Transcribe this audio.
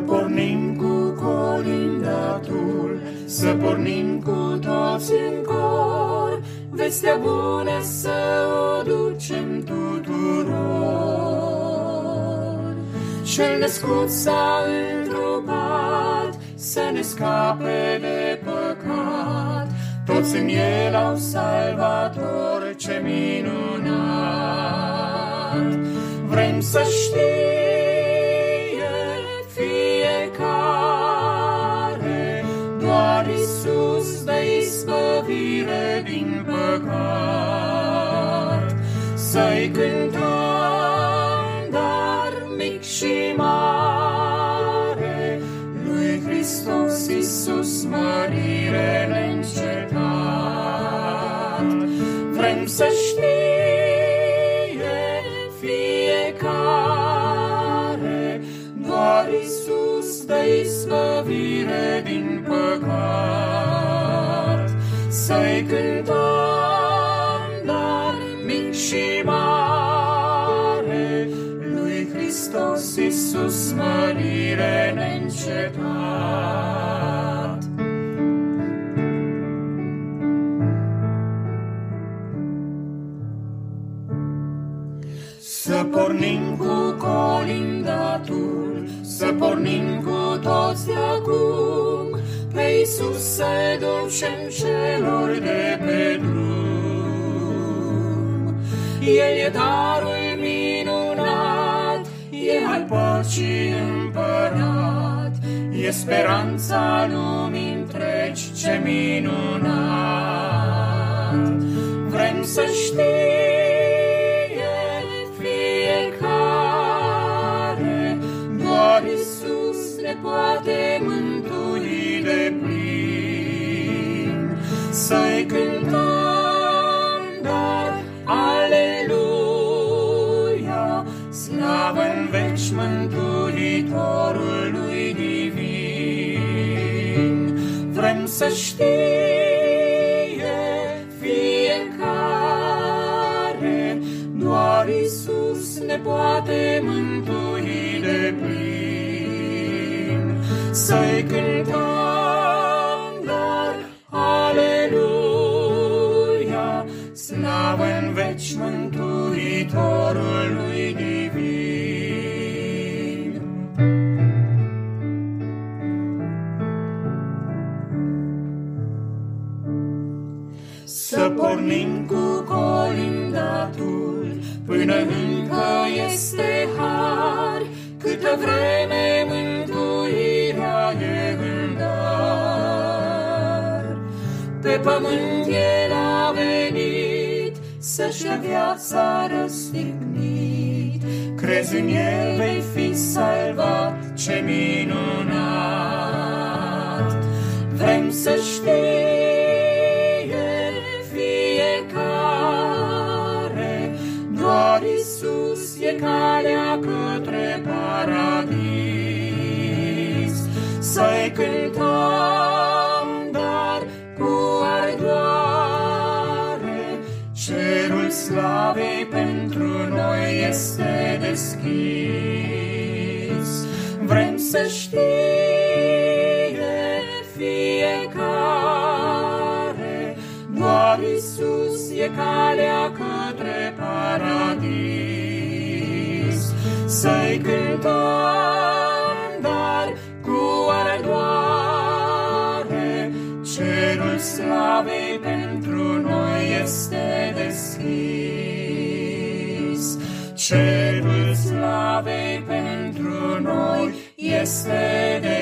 pornim cu colindatul, să pornim cu toți în cor, vestea bună să o ducem tuturor. Cel născut s-a întrupat să ne scape de păcat, toți în el au salvator, ce minunat! Vrem să știe fiecare, doar Iisus dă izbăvire din păcat. Să-i cântăm, dar mic și mare, lui Hristos Iisus mărire neîncetat. Vrem să știe fiecare, doar Iisus dă izbăvire din păcat. Să-i cântăm, dar mic și mare, lui Hristos Iisus mărire neîncetat. Să pornim cu colindatul, să pornim cu toți de acum, pe Iisus să ducem celor de pe drum. El e darul minunat, e al păcii împărat, e speranța lumii întregi, ce minunat! Vrem să știe fiecare, doar Iisus ne poate mântui de plin. Să-i cântăm, dar aleluia, slavă în veci Mântuitorului divin. Vrem să știe fiecare, doar Iisus ne poate mântui de plin. Să-i cântăm, dar aleluia, slavă în veci Mântuitorului divin. Să pornim cu colindatul, până încă este har, câtă vreme mântuirea e în dar. Pe pământ El a venit să-și dea viața răstignit, crezi în El vei fi salvat, ce minunat! Vrem să știe fiecare, doar Iisus e calea către paradis. Să-i cântăm, dar cu ardoare, cerul slavei pentru noi este deschis. Vrem să știe fiecare, doar Iisus e calea către paradis. Să-i cântăm, dar cu ardoare, cerul slavei pentru noi este deschis. Cerul slavei pentru noi este deschis.